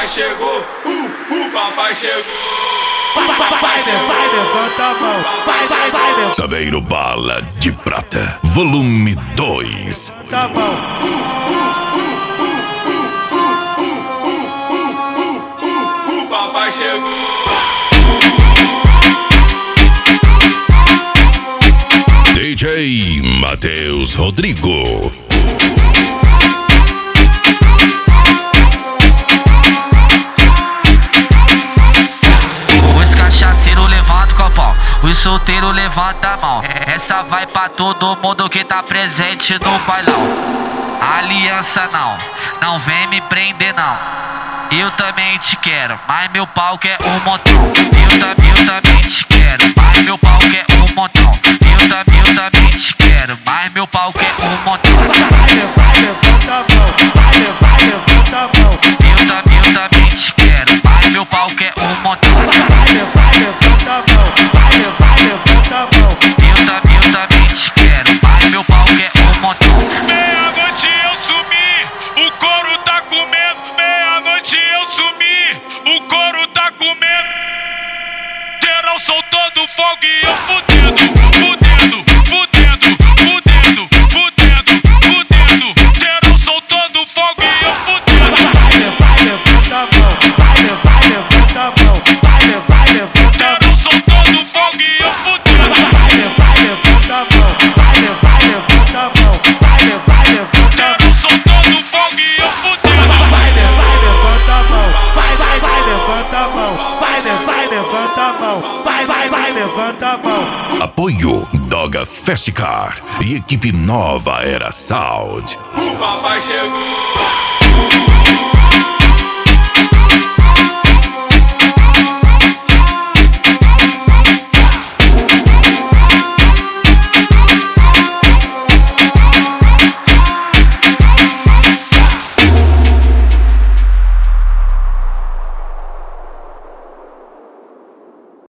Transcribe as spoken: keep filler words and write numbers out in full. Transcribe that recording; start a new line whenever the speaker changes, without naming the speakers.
chegou, uh, o papai chegou.
Vai, vai, vai, levanta a mão. Vai, vai, vai, levanta.
Saveiro Bala de Prata, volume dois.
Tá bom.
O papai chegou.
D J Matheus Rodrigo.
Os cachaceiros levantam o copão, os solteiros levantam a mão. Essa vai pra todo mundo que tá presente no bailão. Aliança não, não vem me prender não. Eu também te quero, mas meu pau quer um montão. Eu, tam, eu também te quero, mas meu pau quer um montão. Eu, tam, eu também te quero, mas meu pau quer um montão.
Vai, vai, levanta a mão. Vai, vai, levanta a mão.
Eu, tam, eu também te quero, mas meu pau quer um montão.
Vai, vai, levanta a mão. Vai, vai, levanta a mão.
Eu, tam, eu também te quero, mas meu pau quer um montão.
Meia-noite eu sumi, o couro tá comendo. Meia-noite eu sumi, o couro tá comendo. Geral soltando fogo e eu fudendo, fudendo, fudendo, fudendo, fudendo, fudendo. Geral soltando fogo e eu fudendo.
Vai, vai, levanta a mão. Vai, vai, levanta a mão. Vai, vai, levanta a mão.
Geral soltando fogo e eu fudendo.
Vai, vai, levanta a mão. Vai, vai, levanta a mão. Vai, vai, levanta a mão.
Geral soltando fogo e eu fudendo.
Vai, vai, levanta a mão. Vai, vai, vai, levanta a mão. Vai, vai, levanta a mão. Vai, vai, vai, levanta a mão.
Apoio Doga Festicar e equipe Nova Era Sound.
O papai chegou.